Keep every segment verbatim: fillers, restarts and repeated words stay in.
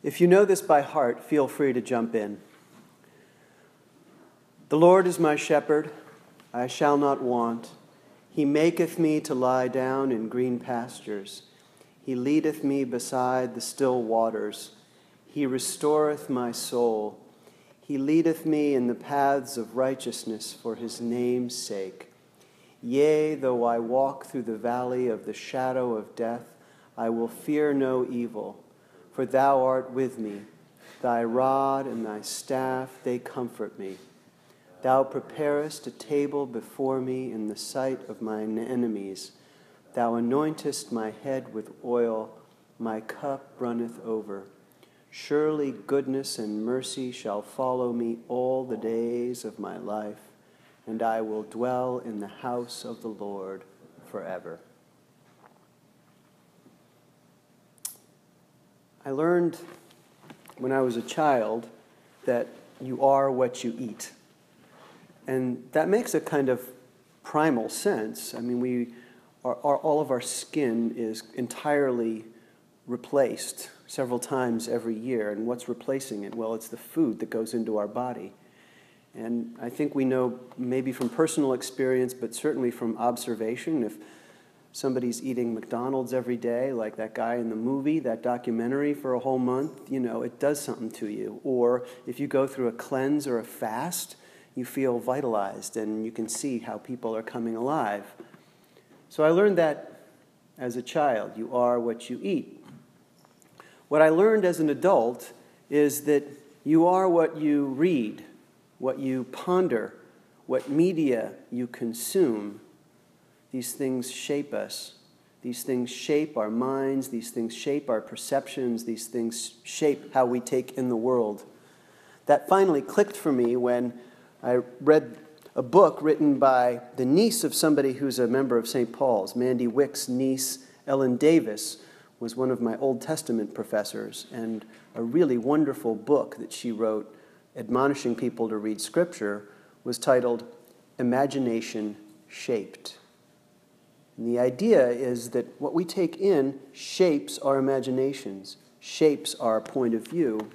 If you know this by heart, feel free to jump in. The Lord is my shepherd, I shall not want. He maketh me to lie down in green pastures. He leadeth me beside the still waters. He restoreth my soul. He leadeth me in the paths of righteousness for his name's sake. Yea, though I walk through the valley of the shadow of death, I will fear no evil, for thou art with me. Thy rod and thy staff, they comfort me. Thou preparest a table before me in the sight of mine enemies. Thou anointest my head with oil, my cup runneth over. Surely goodness and mercy shall follow me all the days of my life, and I will dwell in the house of the Lord forever. I learned when I was a child that you are what you eat. And that makes a kind of primal sense. I mean, we are, are, all of our skin is entirely replaced several times every year. And what's replacing it? Well, it's the food that goes into our body. And I think we know maybe from personal experience, but certainly from observation, if somebody's eating McDonald's every day, like that guy in the movie, that documentary for a whole month, you know, it does something to you. Or if you go through a cleanse or a fast, you feel vitalized and you can see how people are coming alive. So I learned that as a child. You are what you eat. What I learned as an adult is that you are what you read, what you ponder, what media you consume. These things shape us. These things shape our minds. These things shape our perceptions. These things shape how we take in the world. That finally clicked for me when I read a book written by the niece of somebody who's a member of Saint Paul's. Mandy Wick's niece, Ellen Davis, was one of my Old Testament professors, and a really wonderful book that she wrote admonishing people to read Scripture was titled Imagination Shaped. And the idea is that what we take in shapes our imaginations, shapes our point of view.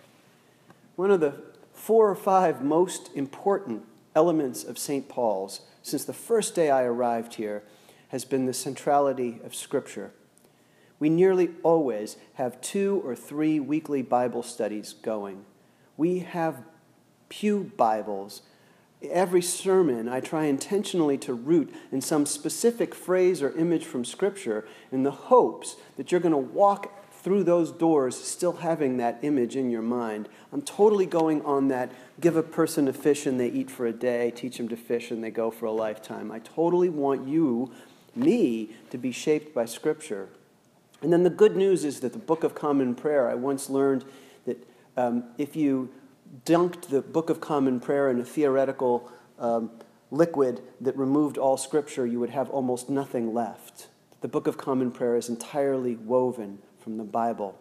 One of the four or five most important elements of Saint Paul's since the first day I arrived here has been the centrality of Scripture. We nearly always have two or three weekly Bible studies going. We have pew Bibles. Every sermon, I try intentionally to root in some specific phrase or image from Scripture in the hopes that you're going to walk through those doors still having that image in your mind. I'm totally going on that, give a person a fish and they eat for a day, teach them to fish and they go for a lifetime. I totally want you, me, to be shaped by Scripture. And then the good news is that the Book of Common Prayer, I once learned that um, if you dunked the Book of Common Prayer in a theoretical um, liquid that removed all Scripture, you would have almost nothing left. The Book of Common Prayer is entirely woven from the Bible.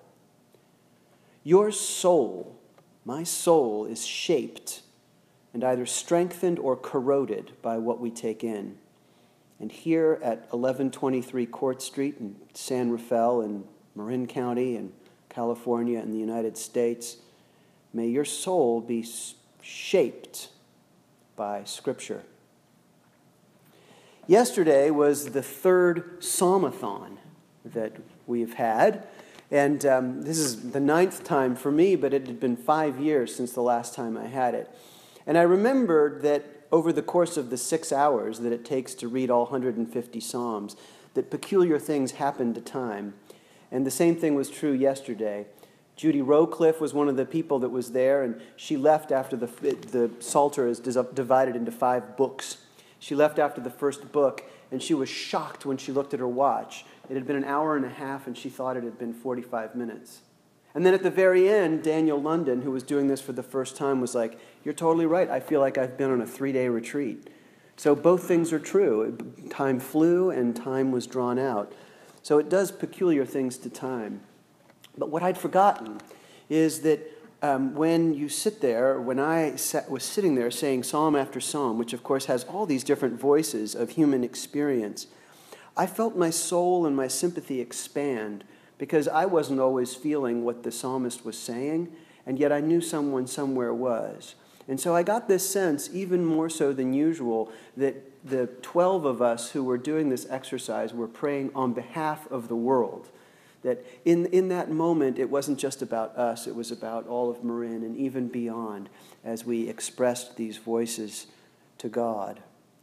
Your soul, my soul, is shaped and either strengthened or corroded by what we take in. And here at eleven twenty-three Court Street in San Rafael in Marin County in California in the United States, may your soul be shaped by Scripture. Yesterday was the third Psalmathon that we've had, and um, this is the ninth time for me, but it had been five years since the last time I had it. And I remembered that over the course of the six hours that it takes to read all one hundred fifty Psalms, that peculiar things happen to time. And the same thing was true yesterday. Judy Rowcliffe was one of the people that was there, and she left after the, the Psalter is divided into five books. She left after the first book, and she was shocked when she looked at her watch. It had been an hour and a half, and she thought it had been forty-five minutes. And then at the very end, Daniel London, who was doing this for the first time, was like, "You're totally right. I feel like I've been on a three-day retreat." So both things are true. Time flew and time was drawn out. So it does peculiar things to time. But what I'd forgotten is that um, when you sit there, when I sat, was sitting there saying psalm after psalm, which of course has all these different voices of human experience, I felt my soul and my sympathy expand because I wasn't always feeling what the psalmist was saying, and yet I knew someone somewhere was. And so I got this sense, even more so than usual, that the twelve of us who were doing this exercise were praying on behalf of the world. That in, in that moment, it wasn't just about us, it was about all of Marin and even beyond as we expressed these voices to God.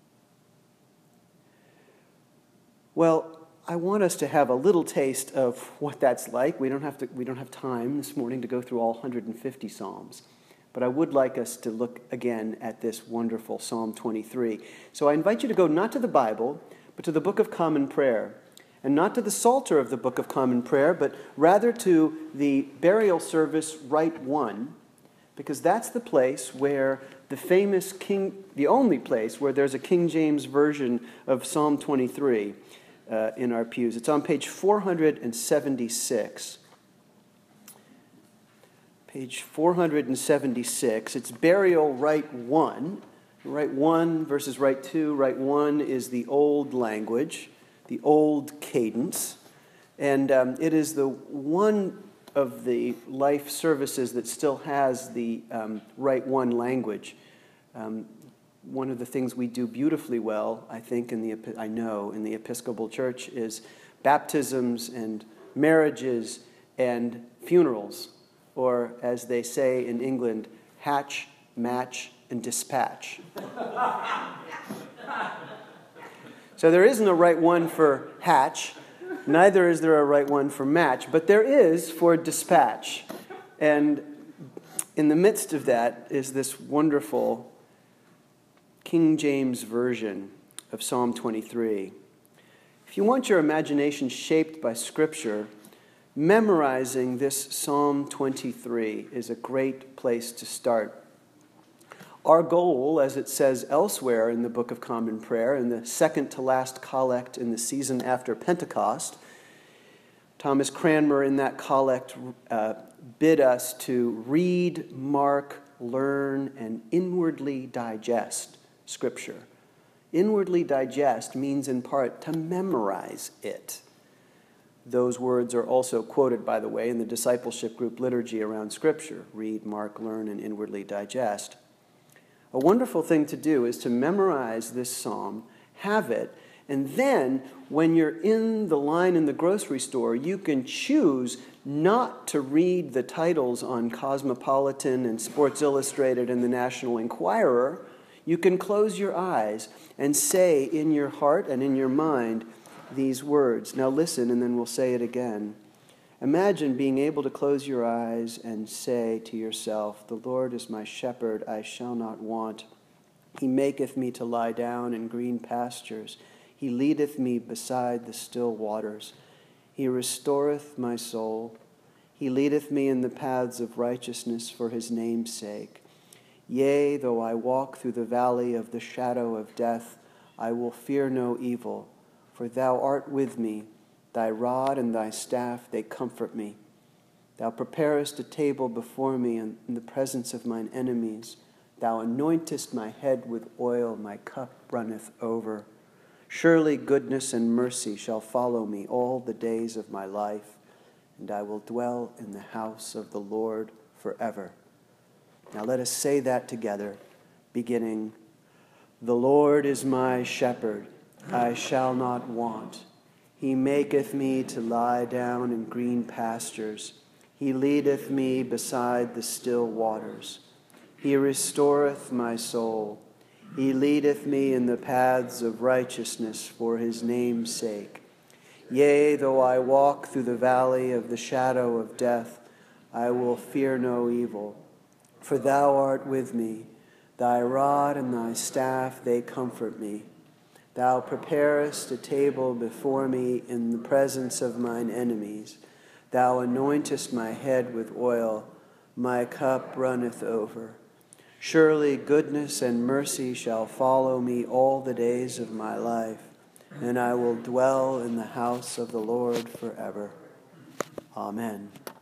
Well, I want us to have a little taste of what that's like. We don't have to, we don't have time this morning to go through all one hundred fifty Psalms. But I would like us to look again at this wonderful Psalm twenty-three. So I invite you to go not to the Bible, but to the Book of Common Prayer. And not to the Psalter of the Book of Common Prayer, but rather to the burial service Rite one, because that's the place where the famous King, the only place where there's a King James version of Psalm twenty-three uh, in our pews. It's on page four hundred seventy-six. Page four hundred seventy-six. It's burial Rite one. Rite one versus Rite two. Rite one is the old language, the old cadence, and um, it is the one of the life services that still has the um, Rite one language. Um, one of the things we do beautifully well, I think, in the I know in the Episcopal Church is baptisms and marriages and funerals, or as they say in England, hatch, match, and dispatch. So there isn't a Rite one for hatch, neither is there a Rite one for match, but there is for dispatch. And in the midst of that is this wonderful King James version of Psalm twenty-three. If you want your imagination shaped by Scripture, memorizing this Psalm twenty-three is a great place to start. Our goal, as it says elsewhere in the Book of Common Prayer, in the second to last collect in the season after Pentecost, Thomas Cranmer in that collect uh, bid us to read, mark, learn, and inwardly digest Scripture. Inwardly digest means in part to memorize it. Those words are also quoted, by the way, in the discipleship group liturgy around Scripture. Read, mark, learn, and inwardly digest. A wonderful thing to do is to memorize this psalm, have it, and then when you're in the line in the grocery store, you can choose not to read the titles on Cosmopolitan and Sports Illustrated and the National Enquirer. You can close your eyes and say in your heart and in your mind these words. Now listen, and then we'll say it again. Imagine being able to close your eyes and say to yourself, "The Lord is my shepherd, I shall not want. He maketh me to lie down in green pastures. He leadeth me beside the still waters. He restoreth my soul. He leadeth me in the paths of righteousness for his name's sake. Yea, though I walk through the valley of the shadow of death, I will fear no evil, for thou art with me. Thy rod and thy staff, they comfort me. Thou preparest a table before me in the presence of mine enemies. Thou anointest my head with oil, my cup runneth over. Surely goodness and mercy shall follow me all the days of my life, and I will dwell in the house of the Lord forever." Now let us say that together, beginning, "The Lord is my shepherd, I shall not want. He maketh me to lie down in green pastures. He leadeth me beside the still waters. He restoreth my soul. He leadeth me in the paths of righteousness for his name's sake. Yea, though I walk through the valley of the shadow of death, I will fear no evil, for thou art with me. Thy rod and thy staff, they comfort me. Thou preparest a table before me in the presence of mine enemies. Thou anointest my head with oil. My cup runneth over. Surely goodness and mercy shall follow me all the days of my life, and I will dwell in the house of the Lord forever. Amen.